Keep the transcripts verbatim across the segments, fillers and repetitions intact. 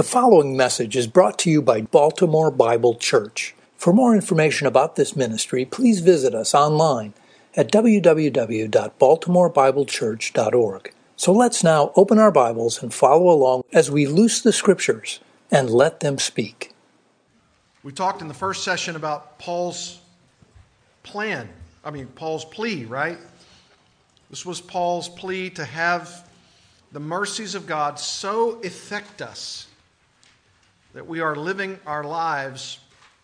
The following message is brought to you by Baltimore Bible Church. For more information about this ministry, please visit us online at w w w dot baltimore bible church dot org. So let's now open our Bibles and follow along as we loose the Scriptures and let them speak. We talked in the first session about Paul's plan, I mean Paul's plea, right? This was Paul's plea to have the mercies of God so affect us that we are living our lives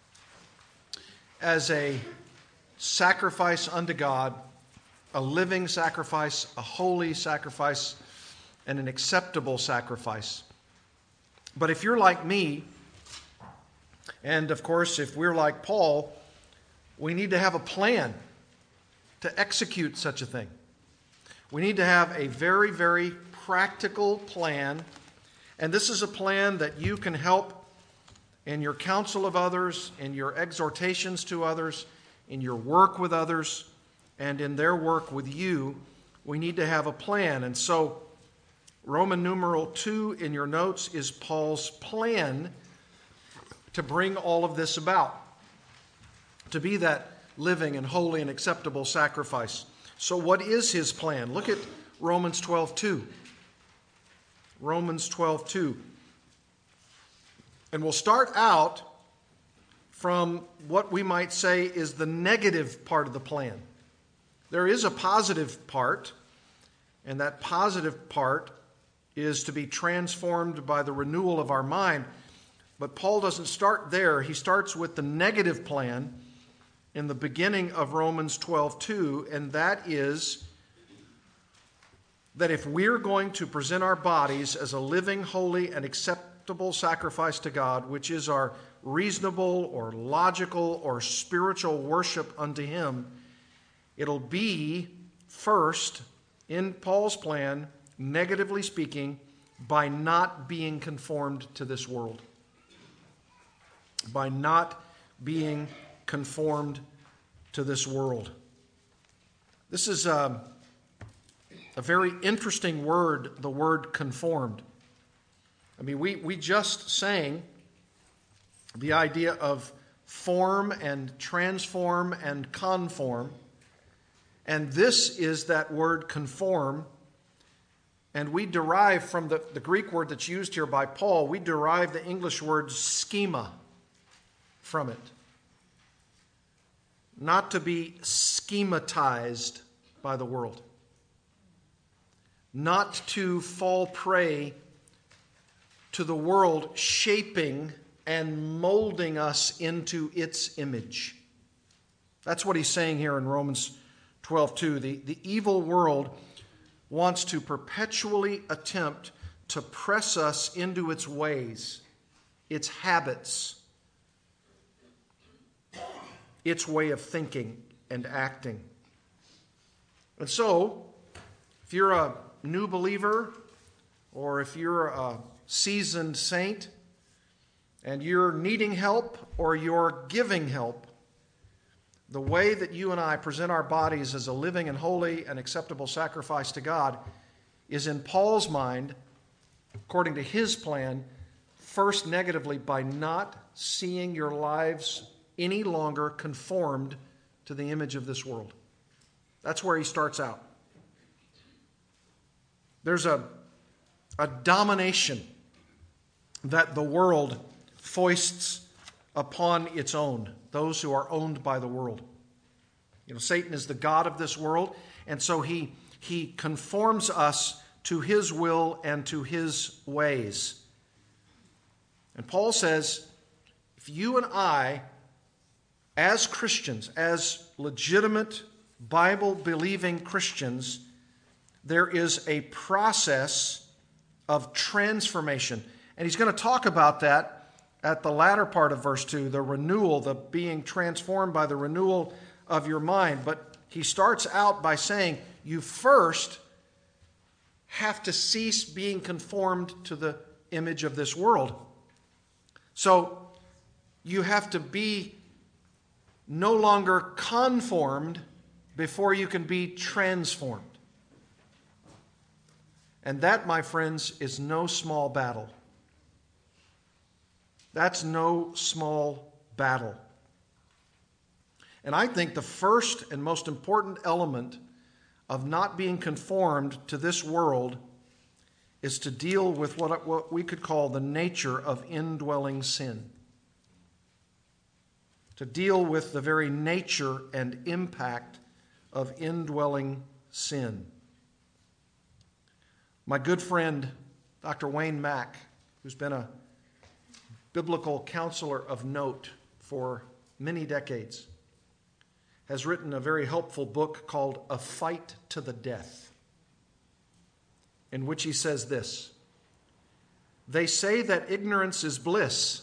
as a sacrifice unto God, a living sacrifice, a holy sacrifice, and an acceptable sacrifice. But if you're like me, and of course if we're like Paul, we need to have a plan to execute such a thing. We need to have a very, very practical plan, and this is a plan that you can help in your counsel of others, in your exhortations to others, in your work with others, and in their work with you. We need to have a plan. And so Roman numeral two in your notes is Paul's plan to bring all of this about, to be that living and holy and acceptable sacrifice. So what is his plan? Look at Romans twelve two. Romans twelve two. And we'll start out from what we might say is the negative part of the plan. There is a positive part, and that positive part is to be transformed by the renewal of our mind. But Paul doesn't start there. He starts with the negative plan in the beginning of Romans twelve two, and that is that if we're going to present our bodies as a living, holy, and acceptable sacrifice to God, which is our reasonable or logical or spiritual worship unto Him, it'll be first, in Paul's plan, negatively speaking, by not being conformed to this world. By not being conformed to this world. This is a, a very interesting word, the word conformed. I mean, we, we just sang the idea of form and transform and conform. And this is that word conform. And we derive from the, the Greek word that's used here by Paul, we derive the English word schema from it. Not to be schematized by the world. Not to fall prey to the world shaping and molding us into its image. That's what he's saying here in Romans twelve two. The, the evil world wants to perpetually attempt to press us into its ways, its habits, its way of thinking and acting. And so, if you're a new believer, or if you're a seasoned saint, and you're needing help or you're giving help, the way that you and I present our bodies as a living and holy and acceptable sacrifice to God is, in Paul's mind, according to his plan, first negatively by not seeing your lives any longer conformed to the image of this world. That's where he starts out. There's a, a domination that the world foists upon its own, those who are owned by the world. You know, Satan is the god of this world, and so he, he conforms us to his will and to his ways. And Paul says, if you and I, as Christians, as legitimate Bible-believing Christians, there is a process of transformation. And he's going to talk about that at the latter part of verse two, the renewal, the being transformed by the renewal of your mind. But he starts out by saying, you first have to cease being conformed to the image of this world. So you have to be no longer conformed before you can be transformed. And that, my friends, is no small battle. That's no small battle. And I think the first and most important element of not being conformed to this world is to deal with what, what we could call the nature of indwelling sin. To deal with the very nature and impact of indwelling sin. My good friend, Doctor Wayne Mack, who's been a biblical counselor of note for many decades, has written a very helpful book called A Fight to the Death, in which he says this: "They say that ignorance is bliss.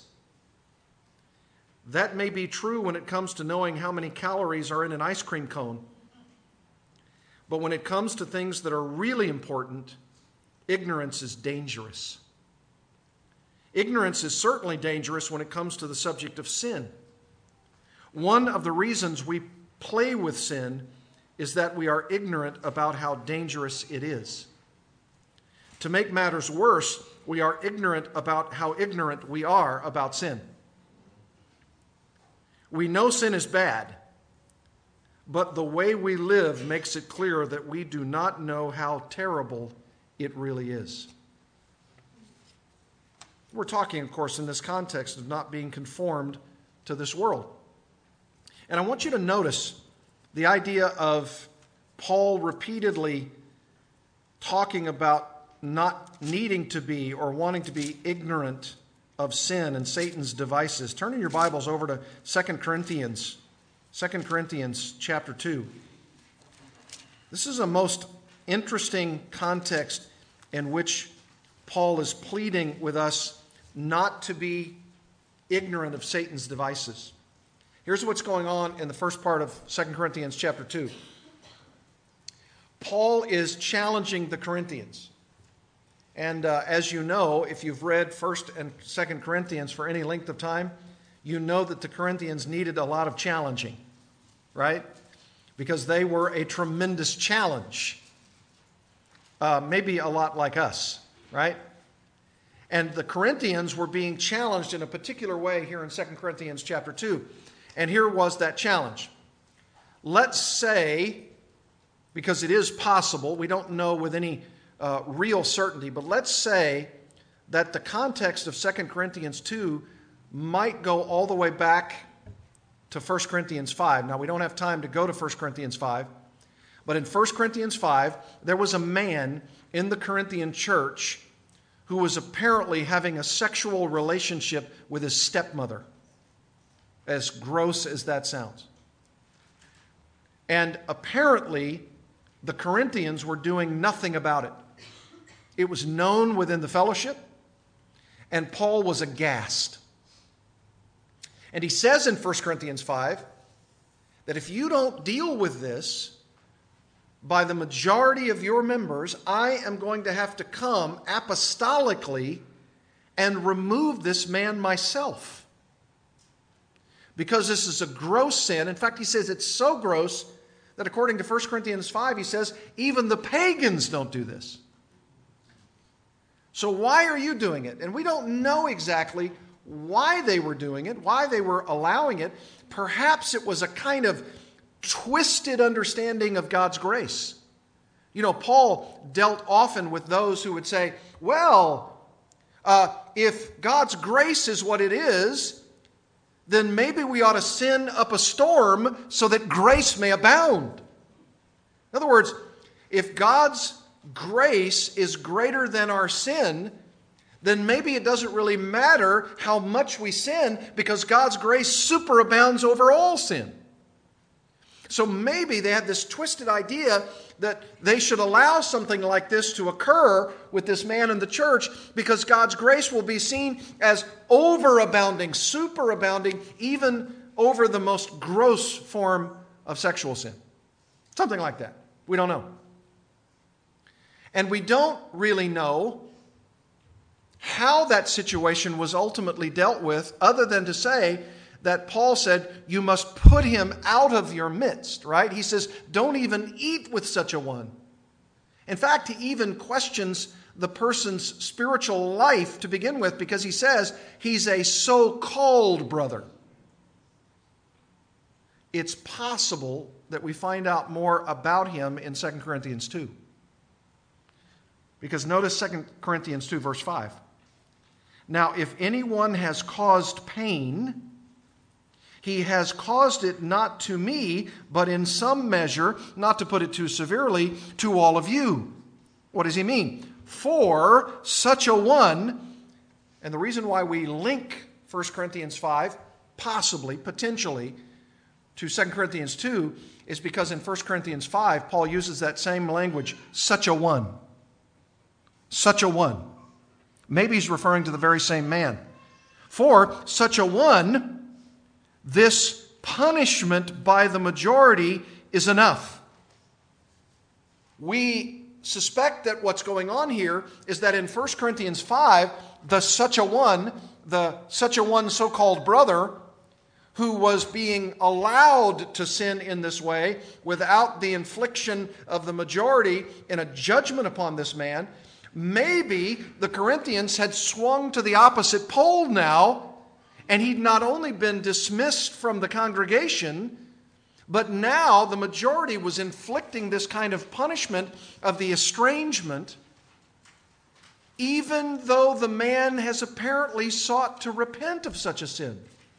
That may be true when it comes to knowing how many calories are in an ice cream cone. But when it comes to things that are really important, ignorance is dangerous. Ignorance is certainly dangerous when it comes to the subject of sin. One of the reasons we play with sin is that we are ignorant about how dangerous it is. To make matters worse, we are ignorant about how ignorant we are about sin. We know sin is bad, but the way we live makes it clear that we do not know how terrible it really is." We're talking, of course, in this context of not being conformed to this world. And I want you to notice the idea of Paul repeatedly talking about not needing to be or wanting to be ignorant of sin and Satan's devices. Turn in your Bibles over to Second Corinthians, Second Corinthians chapter two. This is a most interesting context in which Paul is pleading with us not to be ignorant of Satan's devices. Here's what's going on in the first part of Second Corinthians chapter two. Paul is challenging the Corinthians. And uh, as you know, if you've read First and Second Corinthians for any length of time, you know that the Corinthians needed a lot of challenging, right? Because they were a tremendous challenge. Uh, maybe a lot like us, right? And the Corinthians were being challenged in a particular way here in Second Corinthians chapter two. And here was that challenge. Let's say, because it is possible, we don't know with any uh, real certainty, but let's say that the context of Second Corinthians two might go all the way back to First Corinthians five. Now, we don't have time to go to First Corinthians five, but in First Corinthians five, there was a man in the Corinthian church who was apparently having a sexual relationship with his stepmother, as gross as that sounds. And apparently, the Corinthians were doing nothing about it. It was known within the fellowship, and Paul was aghast. And he says in First Corinthians five that if you don't deal with this by the majority of your members, I am going to have to come apostolically and remove this man myself. Because this is a gross sin. In fact, he says it's so gross that according to First Corinthians five, he says, even the pagans don't do this. So why are you doing it? And we don't know exactly why they were doing it, why they were allowing it. Perhaps it was a kind of twisted understanding of God's grace. You know, Paul dealt often with those who would say, well, uh, if God's grace is what it is, then maybe we ought to sin up a storm so that grace may abound. In other words, if God's grace is greater than our sin, then maybe it doesn't really matter how much we sin because God's grace superabounds over all sin. So maybe they had this twisted idea that they should allow something like this to occur with this man in the church because God's grace will be seen as overabounding, superabounding, even over the most gross form of sexual sin. Something like that. We don't know. And we don't really know how that situation was ultimately dealt with, other than to say that Paul said, you must put him out of your midst, right? He says, don't even eat with such a one. In fact, he even questions the person's spiritual life to begin with, because he says he's a so-called brother. It's possible that we find out more about him in Second Corinthians two. Because notice Second Corinthians two, verse five. Now, if anyone has caused pain, he has caused it not to me, but in some measure, not to put it too severely, to all of you. What does he mean? For such a one, and the reason why we link First Corinthians five, possibly, potentially, to Second Corinthians two, is because in First Corinthians five, Paul uses that same language, such a one. Such a one. Maybe he's referring to the very same man. For such a one, this punishment by the majority is enough. We suspect that what's going on here is that in First Corinthians five, the such a one, the such a one so-called brother, who was being allowed to sin in this way without the infliction of the majority in a judgment upon this man, maybe the Corinthians had swung to the opposite pole now, and he'd not only been dismissed from the congregation, but now the majority was inflicting this kind of punishment of the estrangement, even though the man has apparently sought to repent of such a sin.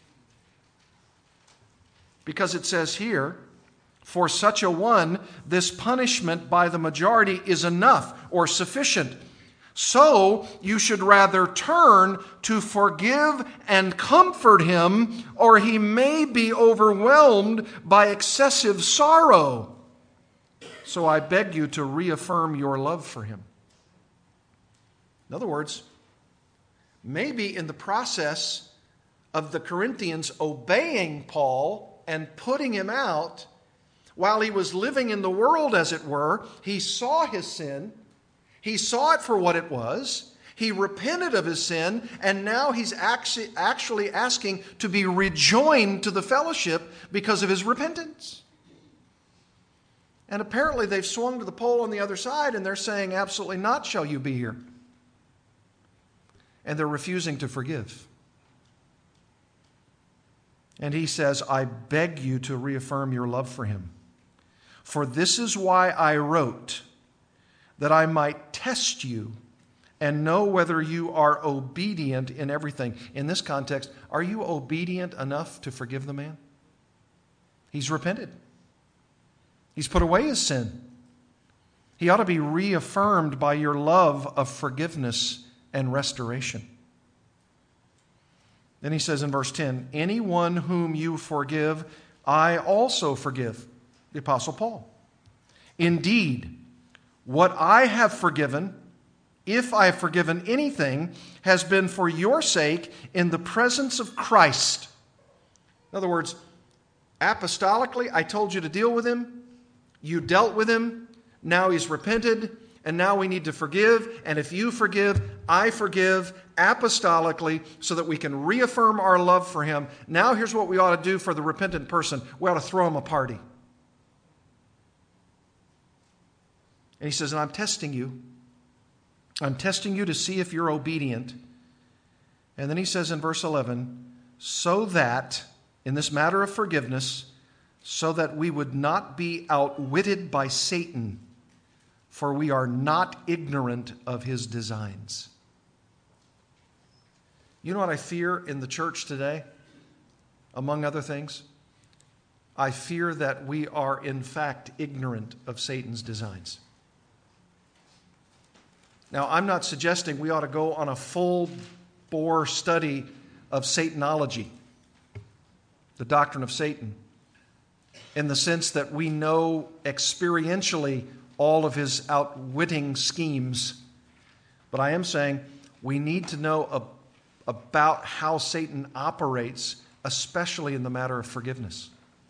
Because it says here, for such a one, this punishment by the majority is enough or sufficient. So you should rather turn to forgive and comfort him, or he may be overwhelmed by excessive sorrow. So I beg you to reaffirm your love for him. In other words, maybe in the process of the Corinthians obeying Paul and putting him out, while he was living in the world, as it were, he saw his sin. He saw it for what it was. He repented of his sin, and now he's actually asking to be rejoined to the fellowship because of his repentance. And apparently they've swung to the pole on the other side, and they're saying, absolutely not shall you be here. And they're refusing to forgive. And he says, I beg you to reaffirm your love for him. For this is why I wrote, that I might test you and know whether you are obedient in everything. In this context, are you obedient enough to forgive the man? He's repented. He's put away his sin. He ought to be reaffirmed by your love of forgiveness and restoration. Then he says in verse ten, anyone whom you forgive, I also forgive. The Apostle Paul. Indeed, what I have forgiven, if I have forgiven anything, has been for your sake in the presence of Christ. In other words, apostolically, I told you to deal with him. You dealt with him. Now he's repented. And now we need to forgive. And if you forgive, I forgive apostolically so that we can reaffirm our love for him. Now here's what we ought to do for the repentant person. We ought to throw him a party. And he says, and I'm testing you. I'm testing you to see if you're obedient. And then he says in verse eleven, so that, in this matter of forgiveness, so that we would not be outwitted by Satan, for we are not ignorant of his designs. You know what I fear in the church today? Among other things, I fear that we are in fact ignorant of Satan's designs. Now, I'm not suggesting we ought to go on a full-bore study of Satanology, the doctrine of Satan, in the sense that we know experientially all of his outwitting schemes. But I am saying we need to know a, about how Satan operates, especially in the matter of forgiveness.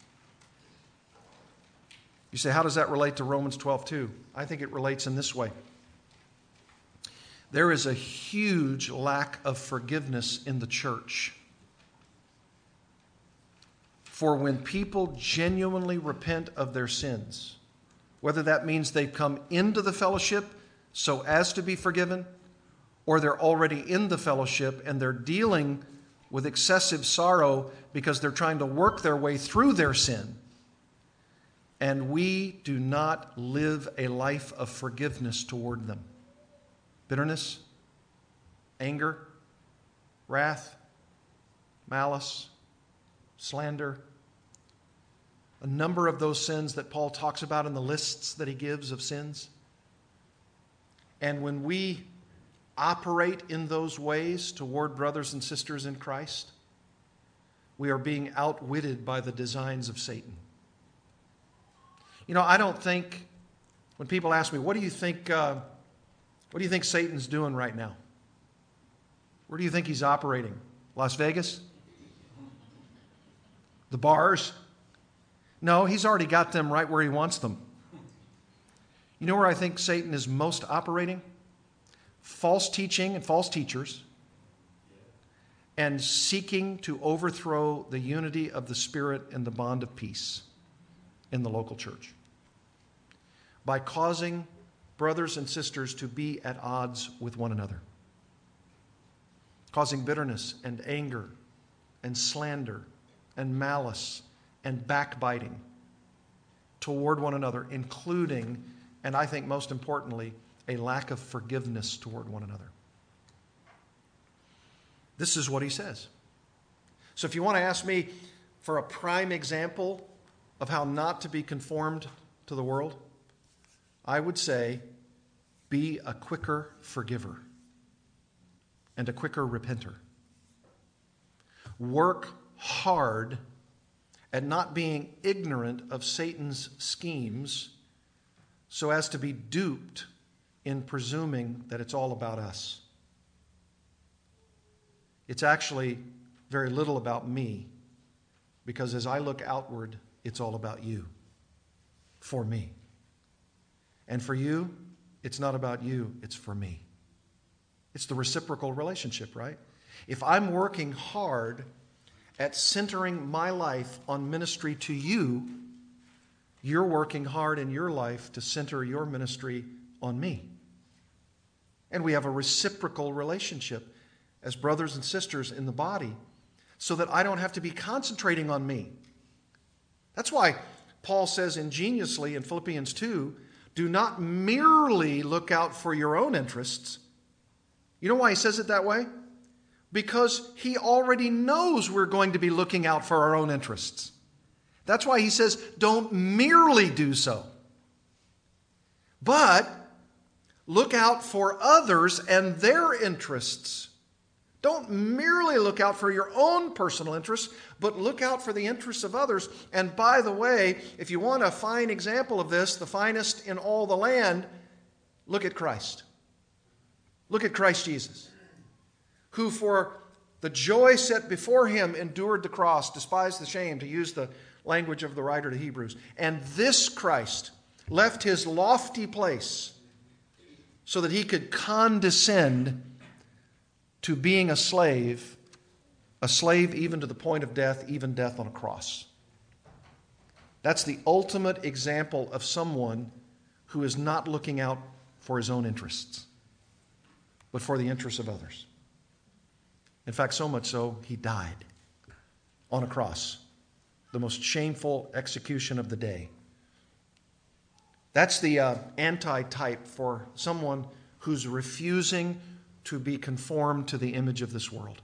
You say, how does that relate to Romans twelve two? I think it relates in this way. There is a huge lack of forgiveness in the church. For when people genuinely repent of their sins, whether that means they come into the fellowship so as to be forgiven, or they're already in the fellowship and they're dealing with excessive sorrow because they're trying to work their way through their sin. And we do not live a life of forgiveness toward them. Bitterness, anger, wrath, malice, slander. A number of those sins that Paul talks about in the lists that he gives of sins. And when we operate in those ways toward brothers and sisters in Christ, we are being outwitted by the designs of Satan. You know, I don't think, when people ask me, what do you think, uh, what do you think Satan's doing right now? Where do you think he's operating? Las Vegas? The bars? No, he's already got them right where he wants them. You know where I think Satan is most operating? False teaching and false teachers, and seeking to overthrow the unity of the Spirit and the bond of peace in the local church by causing brothers and sisters to be at odds with one another, causing bitterness and anger and slander and malice and backbiting toward one another, including, and I think most importantly, a lack of forgiveness toward one another. This is what he says. So if you want to ask me for a prime example of how not to be conformed to the world, I would say be a quicker forgiver and a quicker repenter. Work hard at not being ignorant of Satan's schemes so as to be duped in presuming that it's all about us. It's actually very little about me, because as I look outward, it's all about you, for me. And for you, it's not about you, it's for me. It's the reciprocal relationship, right? If I'm working hard at centering my life on ministry to you, you're working hard in your life to center your ministry on me. And we have a reciprocal relationship as brothers and sisters in the body, so that I don't have to be concentrating on me. That's why Paul says ingeniously in Philippians two, do not merely look out for your own interests. You know why he says it that way? Because he already knows we're going to be looking out for our own interests. That's why he says, don't merely do so, but look out for others and their interests. Don't merely look out for your own personal interests, but look out for the interests of others. And by the way, if you want a fine example of this, the finest in all the land, look at Christ. Look at Christ Jesus, who for the joy set before him endured the cross, despised the shame, to use the language of the writer to Hebrews. And this Christ left his lofty place so that he could condescend to being a slave, a slave even to the point of death, even death on a cross. That's the ultimate example of someone who is not looking out for his own interests, but for the interests of others. In fact, so much so, he died on a cross, the most shameful execution of the day. That's the uh, anti-type for someone who's refusing to be conformed to the image of this world.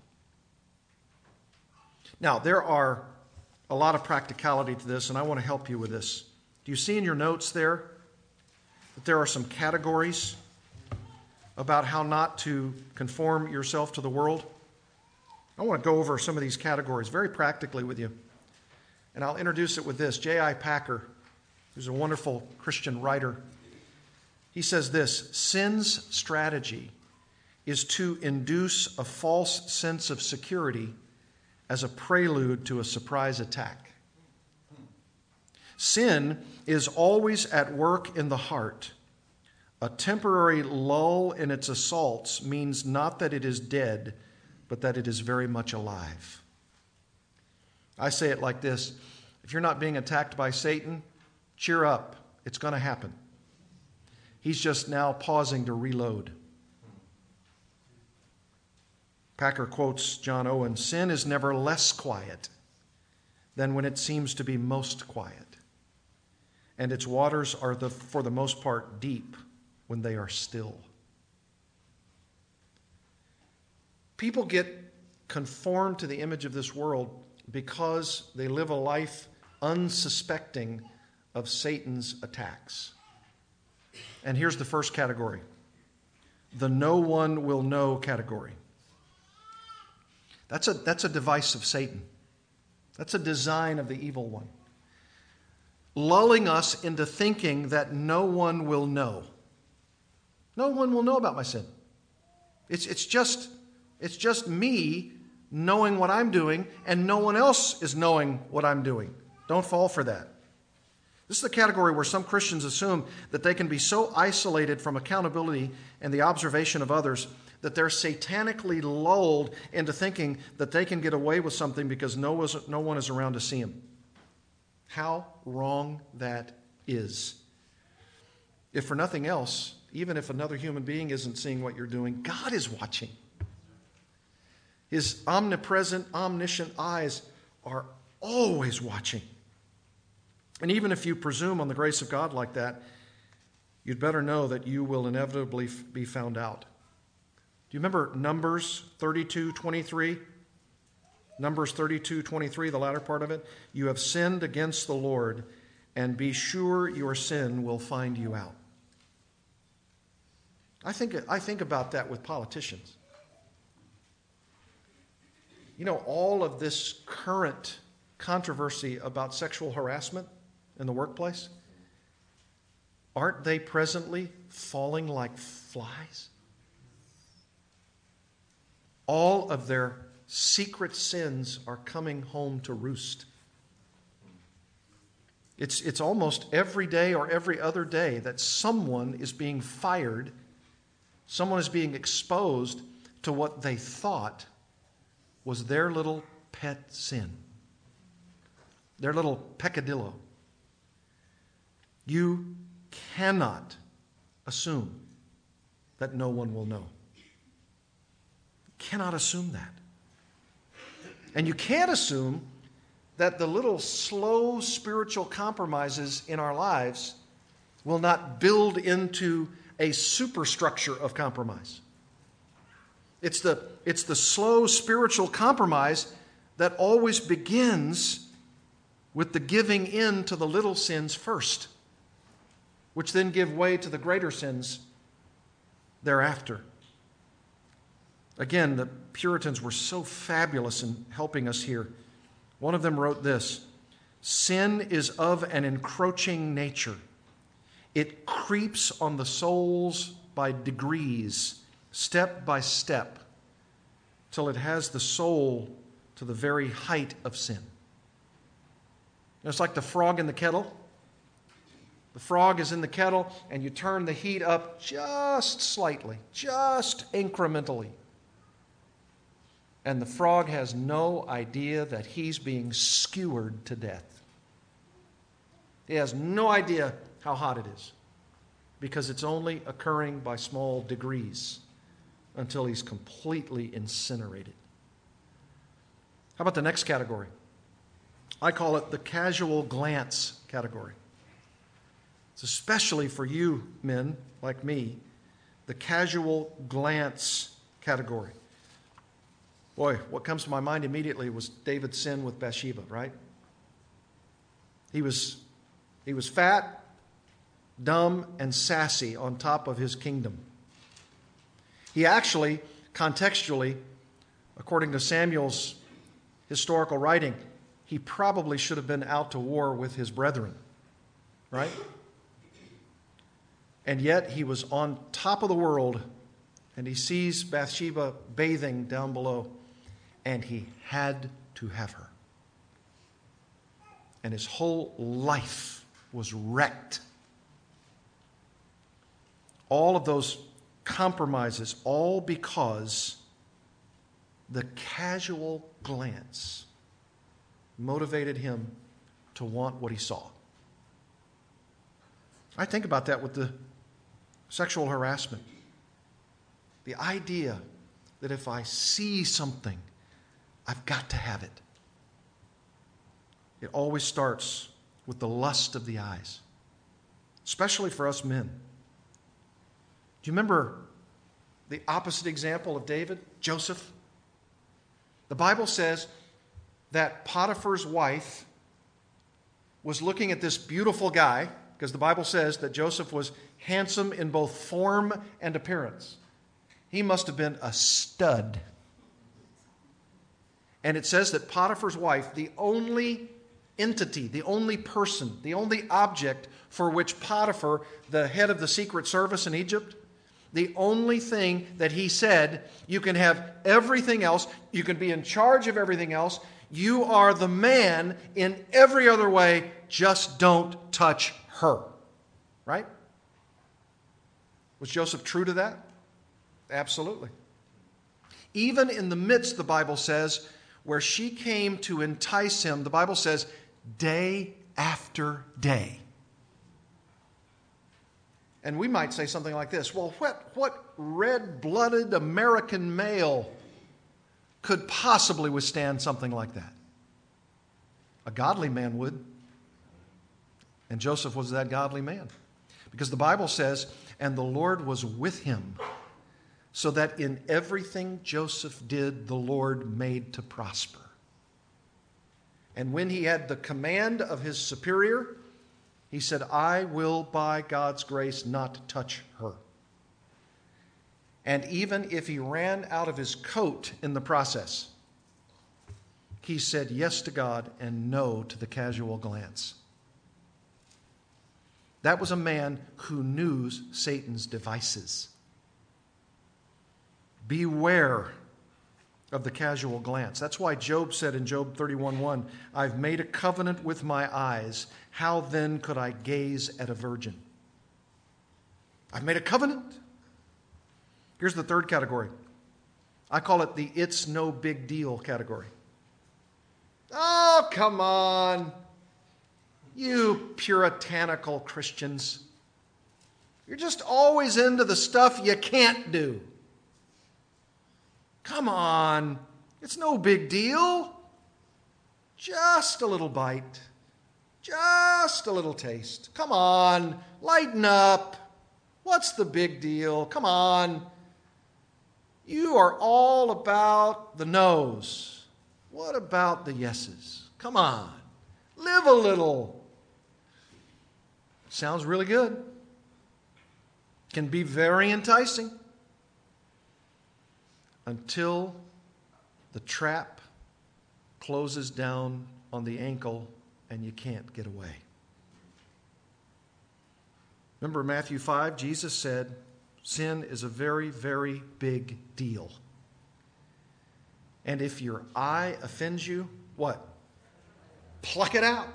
Now, there are a lot of practicality to this, and I want to help you with this. Do you see in your notes there that there are some categories about how not to conform yourself to the world? I want to go over some of these categories very practically with you. And I'll introduce it with this. J I Packer, who's a wonderful Christian writer, he says this: sin's strategy is to induce a false sense of security as a prelude to a surprise attack. Sin is always at work in the heart. A temporary lull in its assaults means not that it is dead, but that it is very much alive. I say it like this: if you're not being attacked by Satan, cheer up. It's going to happen. He's just now pausing to reload. Packer quotes John Owen, "Sin is never less quiet than when it seems to be most quiet. And its waters are, the, for the most part, deep when they are still." People get conformed to the image of this world because they live a life unsuspecting of Satan's attacks. And here's the first category, the no one will know category. That's a, that's a device of Satan. That's a design of the evil one. Lulling us into thinking that no one will know. No one will know about my sin. It's, it's, just, it's just me knowing what I'm doing, and no one else is knowing what I'm doing. Don't fall for that. This is the category where some Christians assume that they can be so isolated from accountability and the observation of others that they're satanically lulled into thinking that they can get away with something because no one is around to see them. How wrong that is. If for nothing else, even if another human being isn't seeing what you're doing, God is watching. His omnipresent, omniscient eyes are always watching. And even if you presume on the grace of God like that, you'd better know that you will inevitably be found out. Do you remember Numbers thirty-two twenty-three? Numbers thirty-two twenty-three, the latter part of it. "You have sinned against the Lord, and be sure your sin will find you out." I think, I think about that with politicians. You know, all of this current controversy about sexual harassment in the workplace, aren't they presently falling like flies? All of their secret sins are coming home to roost. It's, it's almost every day or every other day that someone is being fired, someone is being exposed to what they thought was their little pet sin, their little peccadillo. You cannot assume that no one will know. Cannot assume that. And you can't assume that the little slow spiritual compromises in our lives will not build into a superstructure of compromise. It's the, it's the slow spiritual compromise that always begins with the giving in to the little sins first, which then give way to the greater sins thereafter. Again, the Puritans were so fabulous in helping us here. One of them wrote this: "Sin is of an encroaching nature. It creeps on the souls by degrees, step by step, till it has the soul to the very height of sin." It's like the frog in the kettle. The frog is in the kettle, and you turn the heat up just slightly, just incrementally. And the frog has no idea that he's being skewered to death. He has no idea how hot it is, because it's only occurring by small degrees until he's completely incinerated. How about the next category? I call it the casual glance category. It's especially for you men like me, the casual glance category. Boy, what comes to my mind immediately was David's sin with Bathsheba, right? He was, he was fat, dumb, and sassy on top of his kingdom. He actually, contextually, according to Samuel's historical writing, he probably should have been out to war with his brethren, right? And yet he was on top of the world, and he sees Bathsheba bathing down below, and he had to have her. And his whole life was wrecked. All of those compromises, all because the casual glance motivated him to want what he saw. I think about that with the Sexual harassment. The idea that if I see something, I've got to have it. It always starts with the lust of the eyes, especially for us men. Do you remember the opposite example of David, Joseph? The Bible says that Potiphar's wife was looking at this beautiful guy, because the Bible says that Joseph was handsome in both form and appearance. He must have been a stud. And it says that Potiphar's wife, the only entity, the only person, the only object for which Potiphar, the head of the secret service in Egypt, the only thing that he said, you can have everything else, you can be in charge of everything else, you are the man in every other way, just don't touch her. Right? Was Joseph true to that? Absolutely. Even in the midst, the Bible says, where she came to entice him, the Bible says, day after day. And we might say something like this, well, what, what red-blooded American male could possibly withstand something like that? A godly man would. And Joseph was that godly man. Because the Bible says, and the Lord was with him, so that in everything Joseph did, the Lord made to prosper. And when he had the command of his superior, he said, I will, by God's grace, not touch her. And even if he ran out of his coat in the process, he said yes to God and no to the casual glance. That was a man who knew Satan's devices. Beware of the casual glance. That's why Job said in Job thirty-one one, I've made a covenant with my eyes. How then could I gaze at a virgin? I've made a covenant. Here's the third category. I call it the it's no big deal category. Oh, come on. You puritanical Christians. You're just always into the stuff you can't do. Come on. It's no big deal. Just a little bite. Just a little taste. Come on. Lighten up. What's the big deal? Come on. You are all about the no's. What about the yeses? Come on. Live a little. Sounds really good. Can be very enticing. Until the trap closes down on the ankle and you can't get away. Remember Matthew five, Jesus said, sin is a very, very big deal. And if your eye offends you, what? Pluck it out.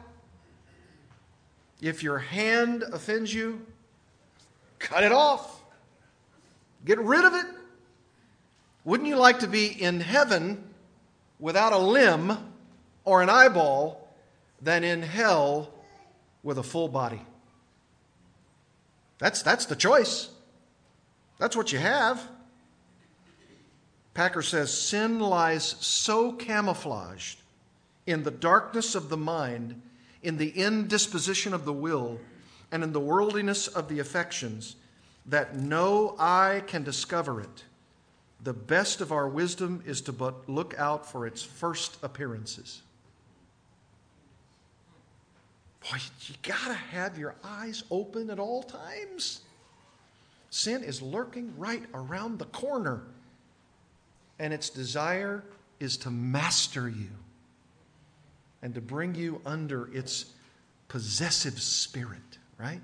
If your hand offends you, cut it off. Get rid of it. Wouldn't you like to be in heaven without a limb or an eyeball than in hell with a full body? That's, that's the choice. That's what you have. Packer says, sin lies so camouflaged in the darkness of the mind, in the indisposition of the will, and in the worldliness of the affections, that no eye can discover it. The best of our wisdom is to but look out for its first appearances. Boy, you got to have your eyes open at all times. Sin is lurking right around the corner, and its desire is to master you and to bring you under its possessive spirit, right?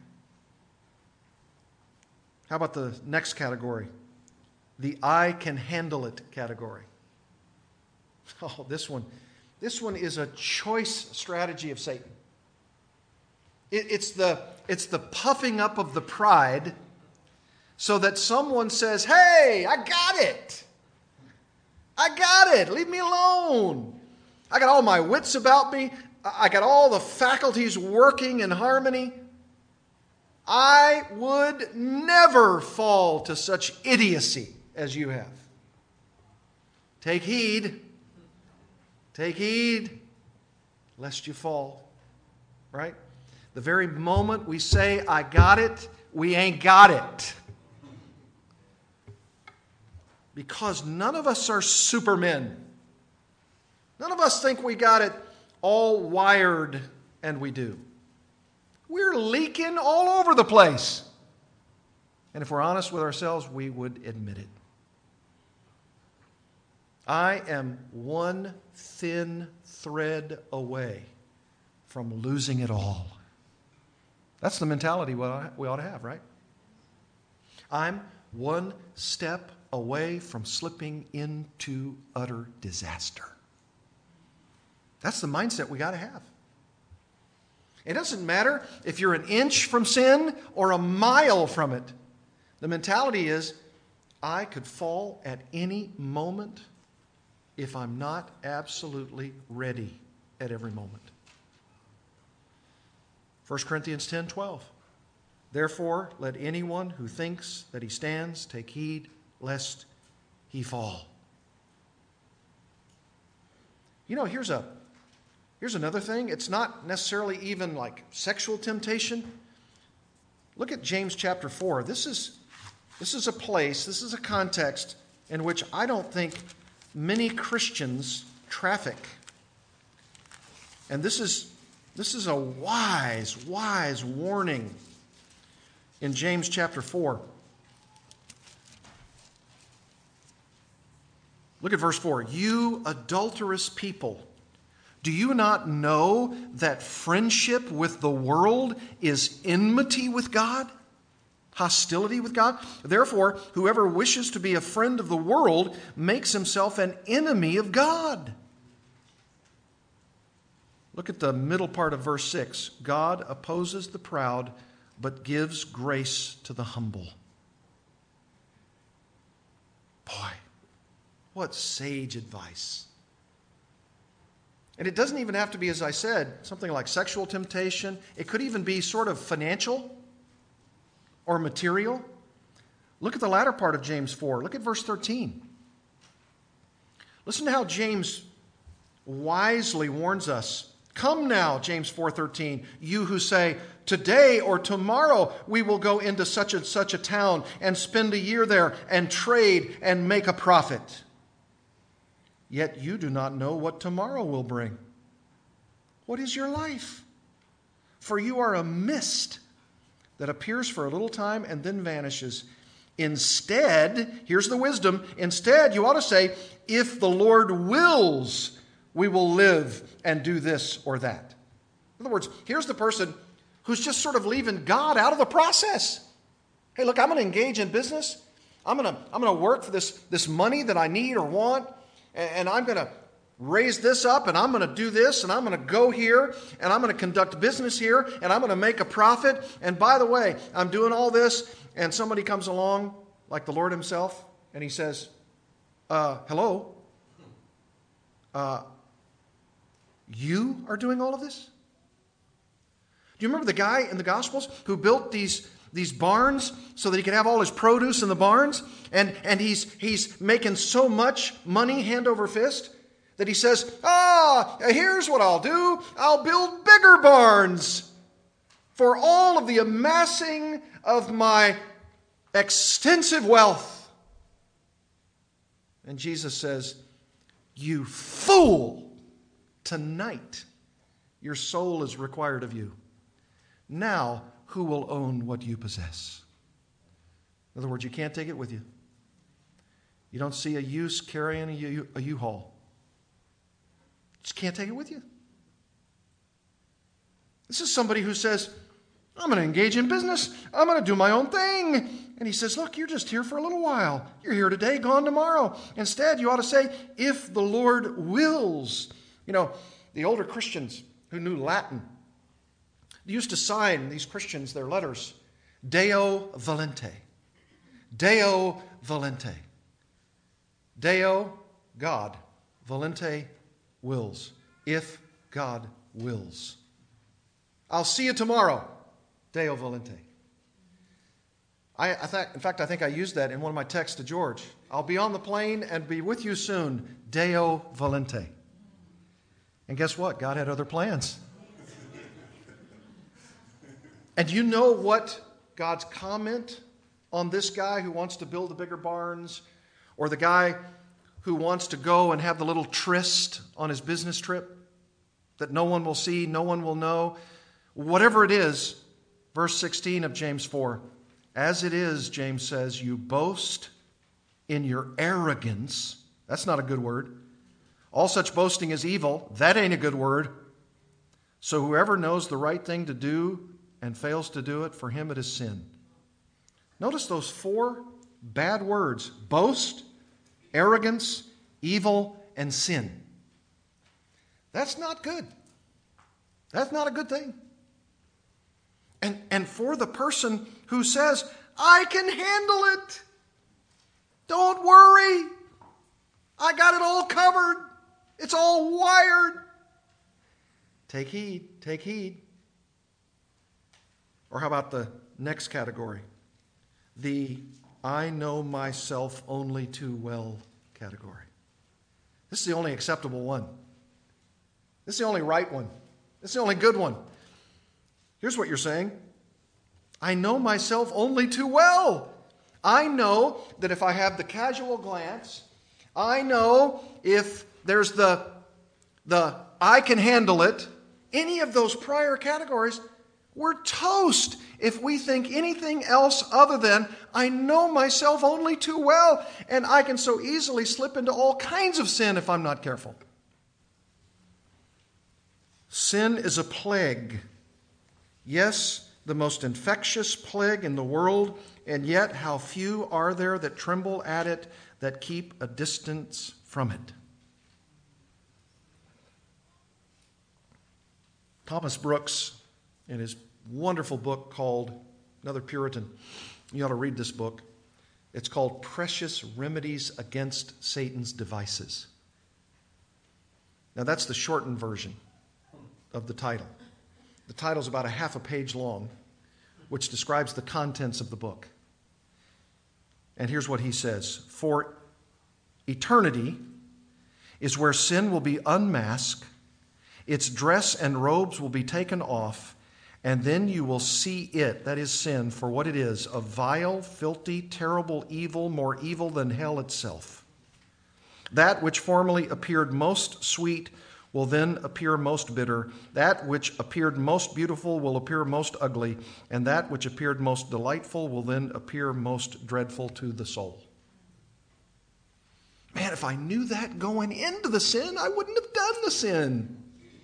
How about the next category? The I can handle it category. Oh, this one. This one is a choice strategy of Satan. It, it's the, it's the puffing up of the pride so that someone says, hey, I got it. I got it. Leave me alone. I got all my wits about me. I got all the faculties working in harmony. I would never fall to such idiocy as you have. Take heed. Take heed, lest you fall. Right? The very moment we say, I got it, we ain't got it. Because none of us are supermen. None of us think we got it all wired, and we do. We're leaking all over the place. And if we're honest with ourselves, we would admit it. I am one thin thread away from losing it all. That's the mentality we ought to have, right? I'm one step away from slipping into utter disaster. That's the mindset we got to have. It doesn't matter if you're an inch from sin or a mile from it. The mentality is, I could fall at any moment if I'm not absolutely ready at every moment. First Corinthians ten twelve. Therefore, let anyone who thinks that he stands take heed lest he fall. You know, here's a here's another thing. It's not necessarily even like sexual temptation. Look at James chapter four. This is this is a place, this is a context in which I don't think many Christians traffic. And this is this is a wise, wise warning in James chapter four. Look at verse four. You adulterous people, do you not know that friendship with the world is enmity with God? Hostility with God? Therefore, whoever wishes to be a friend of the world makes himself an enemy of God. Look at the middle part of verse six. God opposes the proud, but gives grace to the humble. Boy, what sage advice. And it doesn't even have to be, as I said, something like sexual temptation. It could even be sort of financial or material. Look at the latter part of James four. Look at verse thirteen. Listen to how James wisely warns us. Come now, James four thirteen, you who say, today or tomorrow we will go into such and such a town and spend a year there and trade and make a profit. Yet you do not know what tomorrow will bring. What is your life? For you are a mist that appears for a little time and then vanishes. Instead, here's the wisdom, instead you ought to say, if the Lord wills, we will live and do this or that. In other words, here's the person who's just sort of leaving God out of the process. Hey, look, I'm going to engage in business. I'm going to, I'm going to work for this, this money that I need or want, and, and I'm going to raise this up, and I'm going to do this, and I'm going to go here, and I'm going to conduct business here, and I'm going to make a profit. And by the way, I'm doing all this, and somebody comes along, like the Lord himself, and he says, uh, hello, uh, you are doing all of this? Do you remember the guy in the Gospels who built these, these barns so that he could have all his produce in the barns? And, and he's, he's making so much money hand over fist that he says, ah, here's what I'll do. I'll build bigger barns for all of the amassing of my extensive wealth. And Jesus says, you fool, tonight your soul is required of you. Now, who will own what you possess? In other words, you can't take it with you. You don't see a use carrying a U- a U-Haul. Just can't take it with you. This is somebody who says, I'm going to engage in business. I'm going to do my own thing. And he says, look, you're just here for a little while. You're here today, gone tomorrow. Instead, you ought to say, if the Lord wills. You know, the older Christians who knew Latin used to sign, these Christians, their letters, Deo volente. Deo volente. Deo, God. Volente, wills. If God wills. I'll see you tomorrow. Deo volente. I, I th- in fact, I think I used that in one of my texts to George. I'll be on the plane and be with you soon. Deo volente. And guess what? God had other plans. And you know what God's comment on this guy who wants to build the bigger barns, or the guy who wants to go and have the little tryst on his business trip that no one will see, no one will know? Whatever it is, verse sixteen of James four, as it is, James says, you boast in your arrogance. That's not a good word. All such boasting is evil. That ain't a good word. So whoever knows the right thing to do and fails to do it, for him it is sin. Notice those four bad words: boast, arrogance, evil, and sin. That's not good. That's not a good thing. And, and for the person who says, I can handle it. Don't worry. I got it all covered. It's all wired. Take heed. Take heed. Or how about the next category? The I know myself only too well category. This is the only acceptable one. This is the only right one. This is the only good one. Here's what you're saying. I know myself only too well. I know that if I have the casual glance, I know if there's the, the I can handle it, any of those prior categories, we're toast if we think anything else other than I know myself only too well, and I can so easily slip into all kinds of sin if I'm not careful. Sin is a plague. Yes, the most infectious plague in the world, and yet how few are there that tremble at it, that keep a distance from it. Thomas Brooks, in his wonderful book called, another Puritan, you ought to read this book. It's called Precious Remedies Against Satan's Devices. Now that's the shortened version of the title. The title's about a half a page long, which describes the contents of the book. And here's what he says. For eternity is where sin will be unmasked, its dress and robes will be taken off, and then you will see it, that is sin, for what it is, a vile, filthy, terrible evil, more evil than hell itself. That which formerly appeared most sweet will then appear most bitter. That which appeared most beautiful will appear most ugly, and that which appeared most delightful will then appear most dreadful to the soul. Man, if I knew that going into the sin, I wouldn't have done the sin.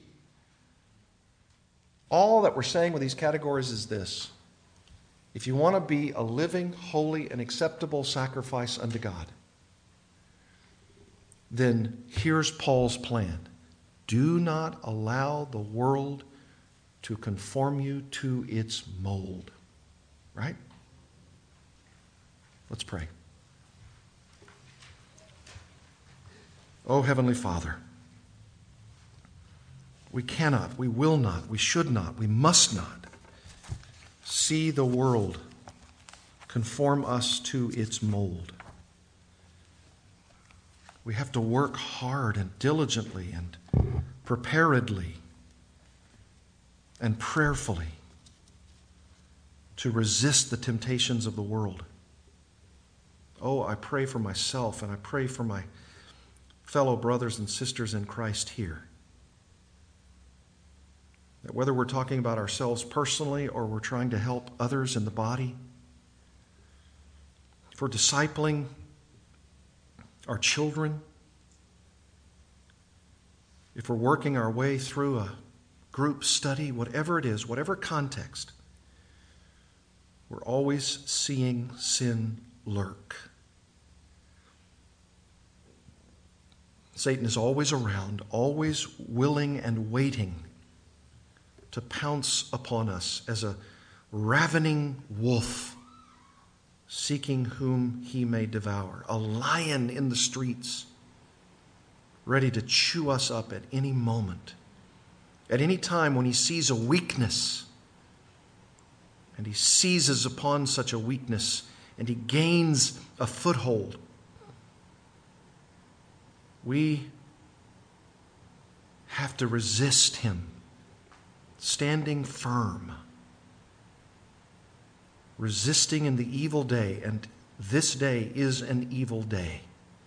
All that we're saying with these categories is this. If you want to be a living, holy, and acceptable sacrifice unto God, then here's Paul's plan. Do not allow the world to conform you to its mold. Right? Let's pray. Oh, Heavenly Father, we cannot, we will not, we should not, we must not see the world conform us to its mold. We have to work hard and diligently and preparedly and prayerfully to resist the temptations of the world. Oh, I pray for myself and I pray for my fellow brothers and sisters in Christ here, that whether we're talking about ourselves personally or we're trying to help others in the body, if we're discipling our children, if we're working our way through a group study, whatever it is, whatever context, we're always seeing sin lurk. Satan is always around, always willing and waiting to pounce upon us as a ravening wolf, seeking whom he may devour, a lion in the streets, ready to chew us up at any moment, at any time when he sees a weakness, and he seizes upon such a weakness, and he gains a foothold. We have to resist him, standing firm, resisting in the evil day, and this day is an evil day.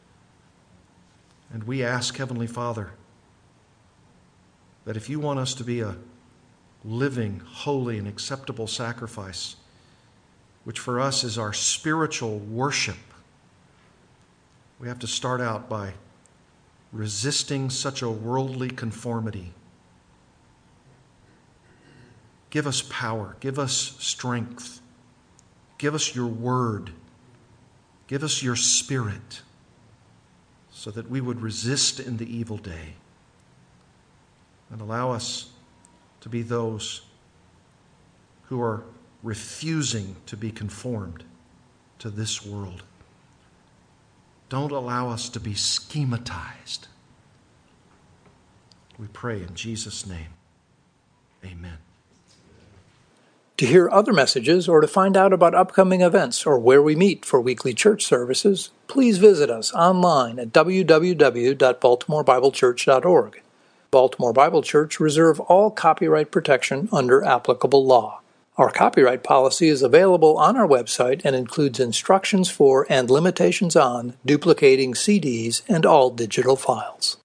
And we ask, Heavenly Father, that if you want us to be a living, holy, and acceptable sacrifice, which for us is our spiritual worship, we have to start out by resisting such a worldly conformity. Give us power, give us strength, give us your word, give us your spirit, so that we would resist in the evil day, and allow us to be those who are refusing to be conformed to this world. Don't allow us to be schematized. We pray in Jesus' name. Amen. To hear other messages or to find out about upcoming events or where we meet for weekly church services, please visit us online at w w w dot baltimore bible church dot org. Baltimore Bible Church reserve all copyright protection under applicable law. Our copyright policy is available on our website and includes instructions for and limitations on duplicating C Ds and all digital files.